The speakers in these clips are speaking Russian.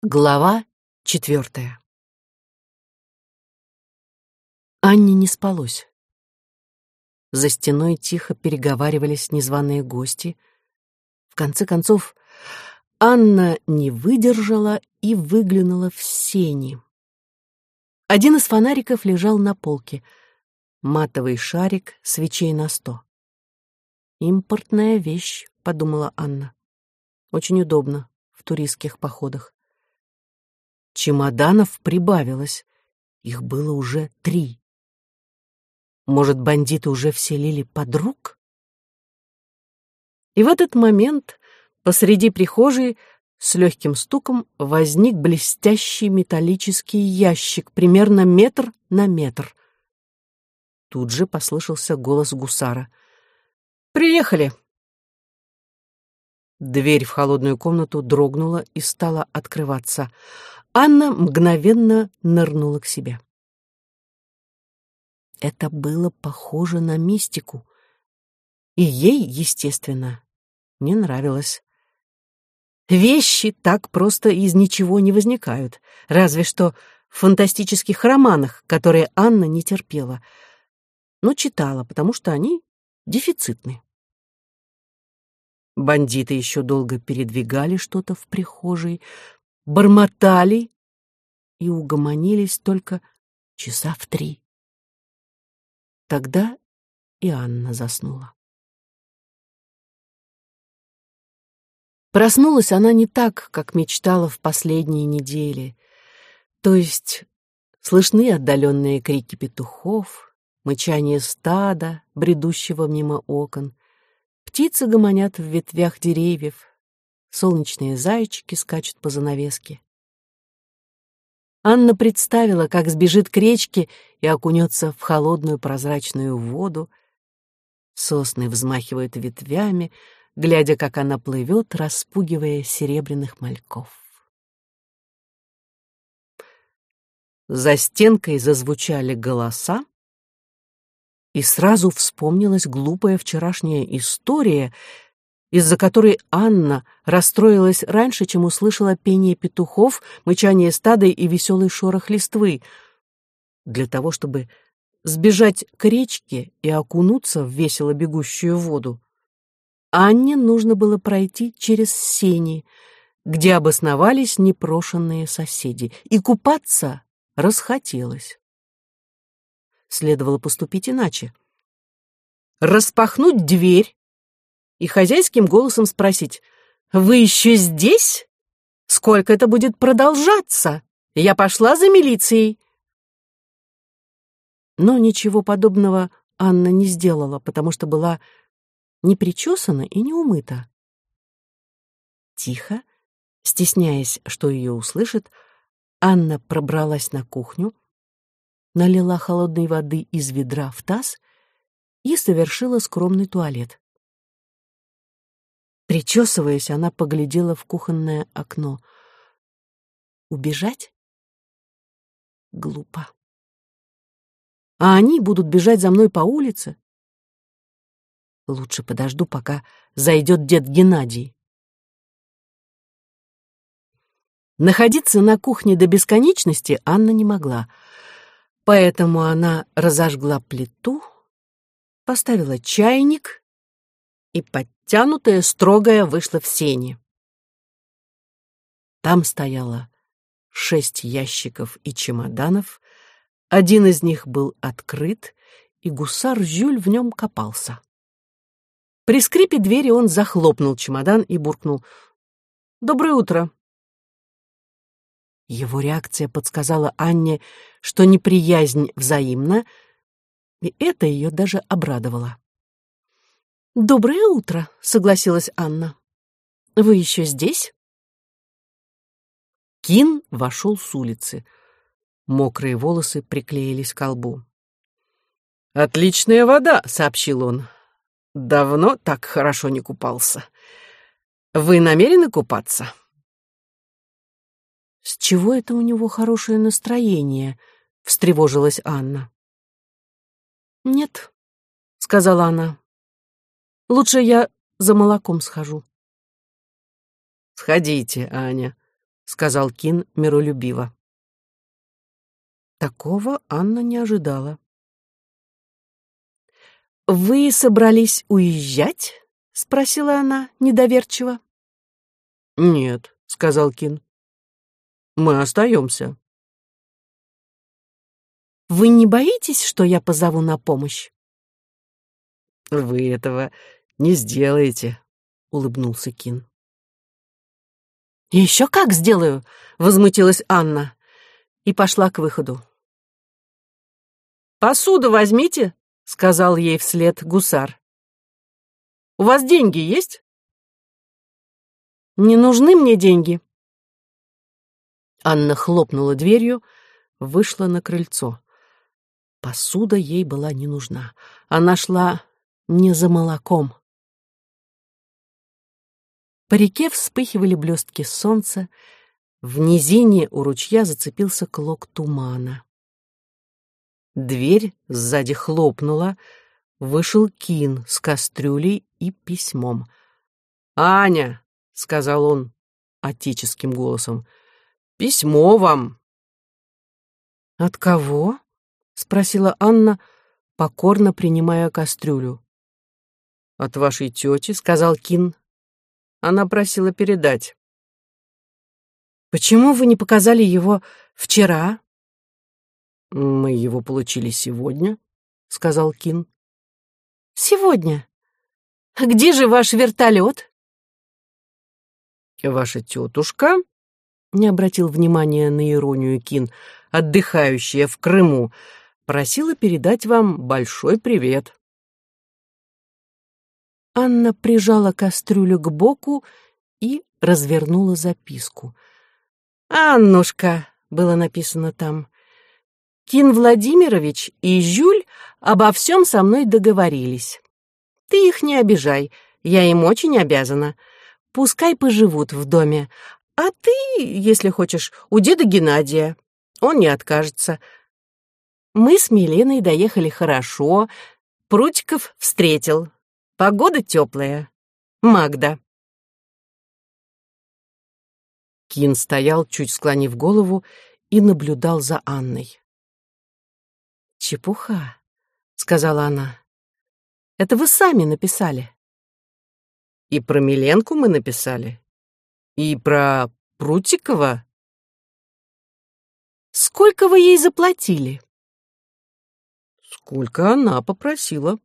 Глава 4. Анне не спалось. За стеной тихо переговаривались незваные гости. В конце концов, Анна не выдержала и выглянула в сени. Один из фонариков лежал на полке. Матовый шарик, свечей на 100. «Импортная вещь», — подумала Анна. «Очень удобно в туристских походах». Чемоданов прибавилось. Их было уже 3. Может, бандиты уже вселили подруг? И в этот момент посреди прихожей с легким стуком возник блестящий металлический ящик, примерно 1 на 1. Тут же послышался голос гусара. «Приехали!» Дверь в холодную комнату дрогнула и стала открываться. Анна мгновенно нырнула к себе. Это было похоже на мистику. И ей, естественно, не нравилось. Вещи так просто из ничего не возникают, разве что в фантастических романах, которые Анна не терпела, но читала, потому что они дефицитны. Бандиты еще долго передвигали что-то в прихожей, бормотали и угомонились только часа в 3. Тогда и Анна заснула. Проснулась она не так, как мечтала в последние недели. То есть слышны отдаленные крики петухов, мычание стада, бредущего мимо окон. Птицы гомонят в ветвях деревьев, солнечные зайчики скачут по занавеске. Анна представила, как сбежит к речке и окунется в холодную прозрачную воду. Сосны взмахивают ветвями, глядя, как она плывет, распугивая серебряных мальков. За стенкой зазвучали голоса, и сразу вспомнилась глупая вчерашняя история, из-за которой Анна расстроилась раньше, чем услышала пение петухов, мычание стада и веселый шорох листвы. Для того, чтобы сбежать к речке и окунуться в весело бегущую воду, Анне нужно было пройти через сени, где обосновались непрошенные соседи, и купаться расхотелось. Следовало поступить иначе. Распахнуть дверь и хозяйским голосом спросить: «Вы еще здесь? Сколько это будет продолжаться? Я пошла за милицией». Но ничего подобного Анна не сделала, потому что была не причесана и не умыта. Тихо, стесняясь, что ее услышат, Анна пробралась на кухню, налила холодной воды из ведра в таз и совершила скромный туалет. Причесываясь, она поглядела в кухонное окно. Убежать? Глупо. А они будут бежать за мной по улице? Лучше подожду, пока зайдет дед Геннадий. Находиться на кухне до бесконечности Анна не могла, поэтому она разожгла плиту, поставила чайник и, подтянутая, строгая, вышла в сени. Там стояло 6 ящиков и чемоданов, один из них был открыт, и гусар Жюль в нем копался. При скрипе двери он захлопнул чемодан и буркнул: «Доброе утро». Его реакция подсказала Анне, что неприязнь взаимна, и это ее даже обрадовало. «Доброе утро», — согласилась Анна. «Вы еще здесь?» Кин вошел с улицы. Мокрые волосы приклеились к лбу. «Отличная вода», — сообщил он. «Давно так хорошо не купался. Вы намерены купаться?» «С чего это у него хорошее настроение?» — встревожилась Анна. «Нет», — сказала она. «Лучше я за молоком схожу». «Сходите, Аня. сказал Кин миролюбиво. Такого Анна не ожидала. «Вы собрались уезжать?» — спросила она недоверчиво. «Нет», — сказал Кин. «Мы остаемся». «Вы не боитесь, что я позову на помощь?» «Вы этого не сделаете», — улыбнулся Кин. «Еще как сделаю!» — возмутилась Анна и пошла к выходу. «Посуду возьмите», — сказал ей вслед гусар. «У вас деньги есть?» «Не нужны мне деньги». Анна хлопнула дверью, вышла на крыльцо. Посуда ей была не нужна. Она шла не за молоком. По реке вспыхивали блестки солнца, в низине у ручья зацепился клок тумана. Дверь сзади хлопнула, вышел Кин с кастрюлей и письмом. «Аня», — сказал он отеческим голосом, — «письмо вам». «От кого?» — спросила Анна, покорно принимая кастрюлю. «От вашей тети», — сказал Кин. Она просила передать. «Почему вы не показали его вчера?» «Мы его получили сегодня», — сказал Кин. «Сегодня? Где же ваш вертолет?» «Ваша тетушка», — не обратил внимания на иронию Кин, отдыхающая в Крыму, просила передать вам большой привет. Анна прижала кастрюлю к боку и развернула записку. «Аннушка», — было написано там, — «Кин Владимирович и Жюль обо всем со мной договорились. Ты их не обижай, я им очень обязана. Пускай поживут в доме, а ты, если хочешь, у деда Геннадия. Он не откажется. Мы с Миленой доехали хорошо, Прутиков встретил. Погода теплая. Магда». Кин стоял, чуть склонив голову, и наблюдал за Анной. «Чепуха», — сказала она. «Это вы сами написали». «И про Миленку мы написали, и про Прутикова». «Сколько вы ей заплатили?» «Сколько она попросила».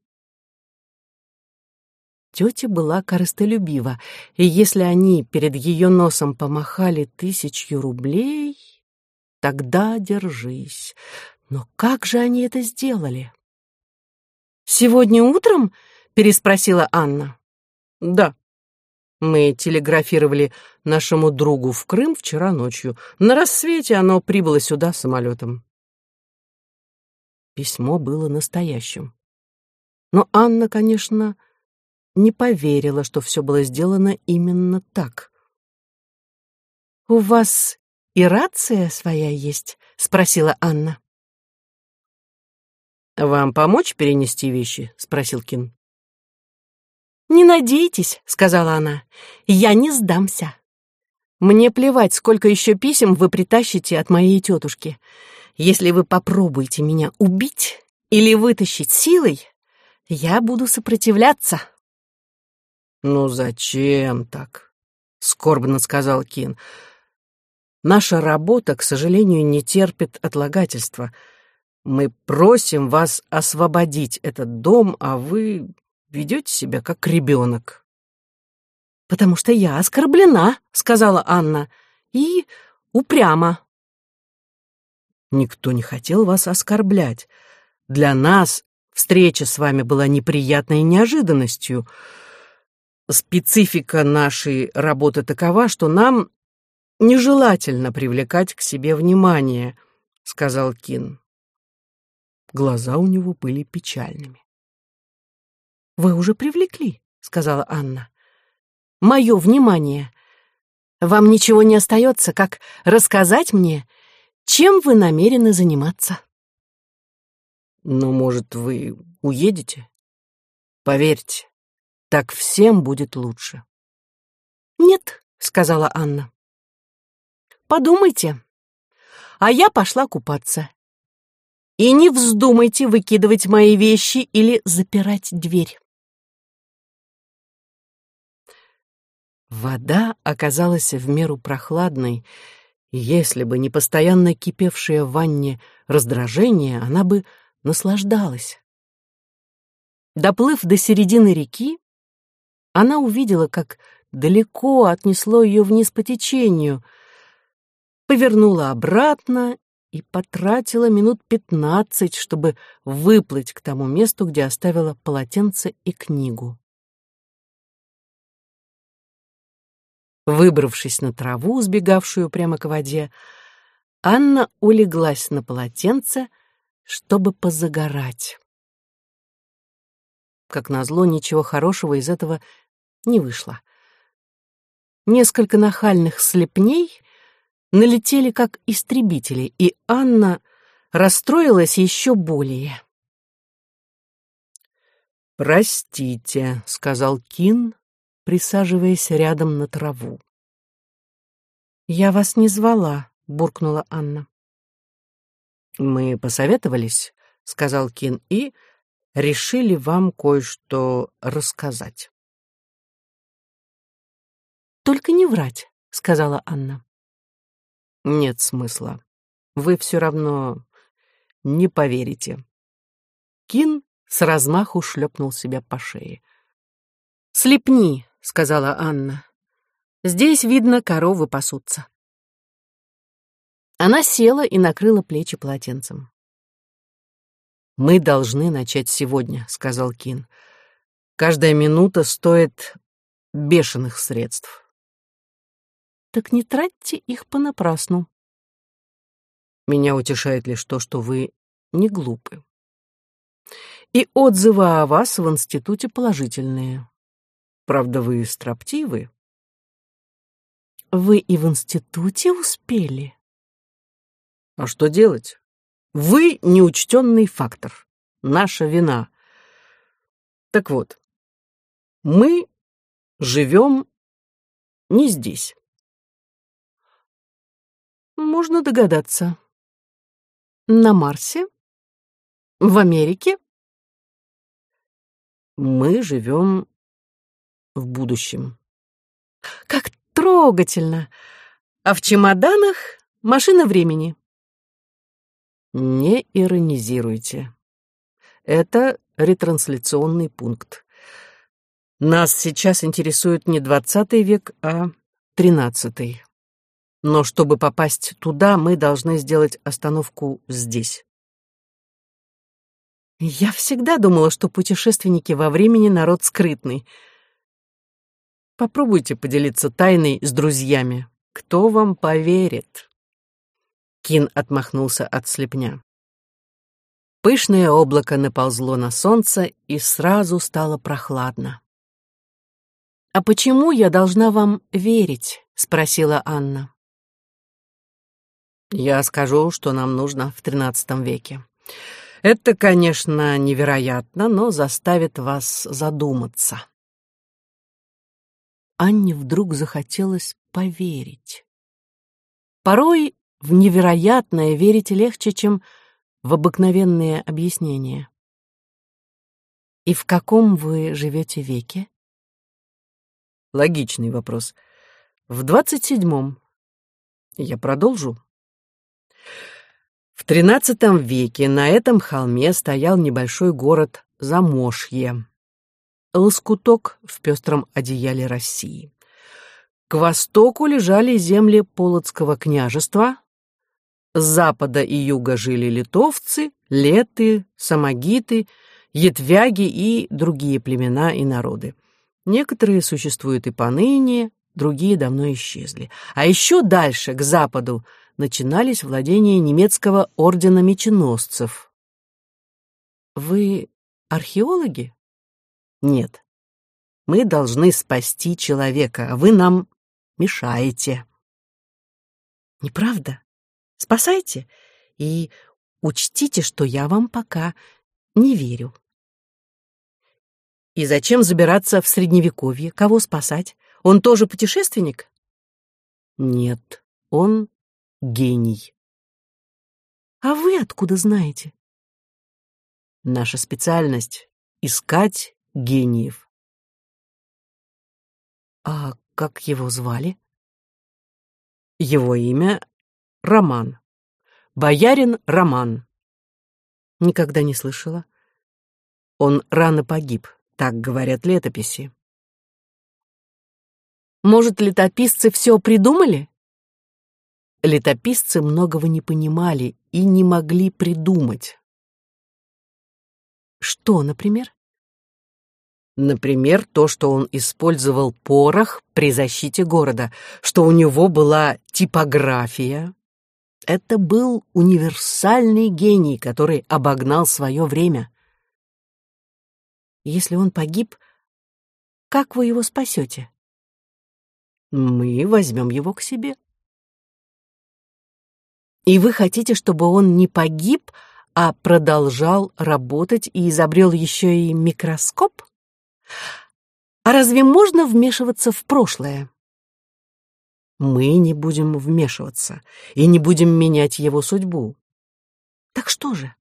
Тетя была корыстолюбива, и если они перед ее носом помахали 1000 рублей, тогда держись. Но как же они это сделали? «Сегодня утром?» — переспросила Анна. «Да. Мы телеграфировали нашему другу в Крым вчера ночью. На рассвете оно прибыло сюда самолетом». Письмо было настоящим. Но Анна, конечно, не поверила, что все было сделано именно так. «У вас и рация своя есть?» — спросила Анна. «Вам помочь перенести вещи?» — спросил Кин. «Не надейтесь», — сказала она, — «я не сдамся. Мне плевать, сколько еще писем вы притащите от моей тетушки. Если вы попробуете меня убить или вытащить силой, я буду сопротивляться». «Ну зачем так?» — скорбно сказал Кин. «Наша работа, к сожалению, не терпит отлагательства. Мы просим вас освободить этот дом, а вы ведете себя как ребенок». «Потому что я оскорблена», — сказала Анна, — «и упряма». «Никто не хотел вас оскорблять. Для нас встреча с вами была неприятной неожиданностью. Специфика нашей работы такова, что нам нежелательно привлекать к себе внимание», — сказал Кин. Глаза у него были печальными. «Вы уже привлекли», — сказала Анна. «Мое внимание. Вам ничего не остается, как рассказать мне, чем вы намерены заниматься». «Ну, может, вы уедете? Поверьте, так всем будет лучше». «Нет», — сказала Анна. подумайте. А я пошла купаться. И не вздумайте выкидывать мои вещи или запирать дверь. Вода оказалась в меру прохладной, и если бы не постоянно кипевшее в ванне раздражение, она бы наслаждалась. Доплыв до середины реки, она увидела, как далеко отнесло ее вниз по течению, повернула обратно и потратила минут 15, чтобы выплыть к тому месту, где оставила полотенце и книгу. Выбравшись на траву, сбегавшую прямо к воде, Анна улеглась на полотенце, чтобы позагорать. Как назло, ничего хорошего из этого не вышло. Несколько нахальных слепней налетели как истребители, и Анна расстроилась еще более. «Простите», — сказал Кин, присаживаясь рядом на траву. «Я вас не звала», — буркнула Анна. «Мы посоветовались», — сказал Кин, — «и решили вам кое-что рассказать». «Только не врать», — сказала Анна. «Нет смысла. Вы все равно не поверите». Кин с размаху шлепнул себя по шее. «Слепни», — сказала Анна. «Здесь, видно, коровы пасутся». Она села и накрыла плечи полотенцем. «Мы должны начать сегодня», — сказал Кин. «Каждая минута стоит бешеных средств». «Так не тратьте их понапрасну». «Меня утешает лишь то, что вы не глупы. И отзывы о вас в институте положительные. Правда, вы строптивы». «Вы и в институте успели?» «А что делать? Вы неучтенный фактор. Наша вина. Так вот, мы живем не здесь». «Можно догадаться. На Марсе? В Америке?» «Мы живем в будущем». «Как трогательно! А в чемоданах машина времени». «Не иронизируйте. Это ретрансляционный пункт. Нас сейчас интересует не 20 век, а 13-й. Но чтобы попасть туда, мы должны сделать остановку здесь». «Я всегда думала, что путешественники во времени народ скрытный. Попробуйте поделиться тайной с друзьями. Кто вам поверит?» Кин отмахнулся от слепня. Пышное облако наползло на солнце, и сразу стало прохладно. «А почему я должна вам верить?» — спросила Анна. «Я скажу, что нам нужно в 13 веке. Это, конечно, невероятно, но заставит вас задуматься». Анне вдруг захотелось поверить. Порой в невероятное верить легче, чем в обыкновенные объяснения. «И в каком вы живете веке?» Логичный вопрос. В 27-м. Я продолжу. В 13 веке на этом холме стоял небольшой город Замошье, лоскуток в пестром одеяле России. К востоку лежали земли Полоцкого княжества, с запада и юга жили литовцы, леты, самогиты, ятвяги и другие племена и народы. Некоторые существуют и поныне, другие давно исчезли. А еще дальше, к западу, начинались владения немецкого ордена меченосцев. Вы археологи? Нет. Мы должны спасти человека, а вы нам мешаете. Неправда? Спасайте и учтите, что я вам пока не верю. И зачем забираться в Средневековье? Кого спасать? Он тоже путешественник? Нет, он гений. А вы откуда знаете? Наша специальность — искать гениев. А как его звали? Его имя — Роман. Боярин Роман. Никогда не слышала. Он рано погиб, так говорят летописи. Может, летописцы все придумали? Летописцы многого не понимали и не могли придумать. Что, например? Например, то, что он использовал порох при защите города, что у него была типография. Это был универсальный гений, который обогнал свое время. Если он погиб, как вы его спасете? Мы возьмем его к себе. И вы хотите, чтобы он не погиб, а продолжал работать и изобрел еще и микроскоп? А разве можно вмешиваться в прошлое? Мы не будем вмешиваться и не будем менять его судьбу. Так что же?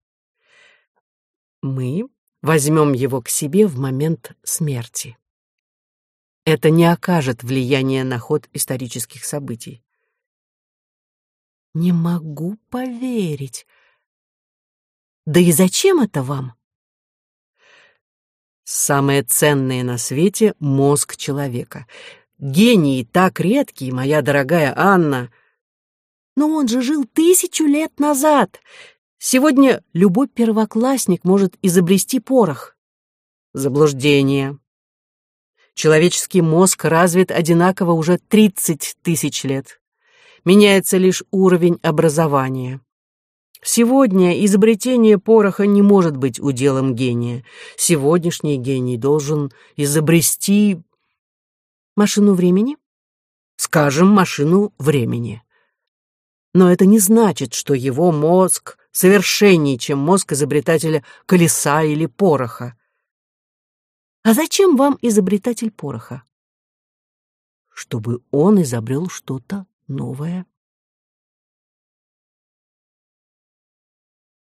Мы возьмем его к себе в момент смерти. Это не окажет влияния на ход исторических событий. Не могу поверить. Да и зачем это вам? Самое ценное на свете — мозг человека. Гении так редкие, моя дорогая Анна. Но он же жил 1000 лет назад. Сегодня любой первоклассник может изобрести порох. Заблуждение. Человеческий мозг развит одинаково уже 30 000 лет. Меняется лишь уровень образования. Сегодня изобретение пороха не может быть уделом гения. Сегодняшний гений должен изобрести... Машину времени? Скажем, машину времени. Но это не значит, что его мозг совершеннее, чем мозг изобретателя колеса или пороха. А зачем вам изобретатель пороха? Чтобы он изобрел что-то новое.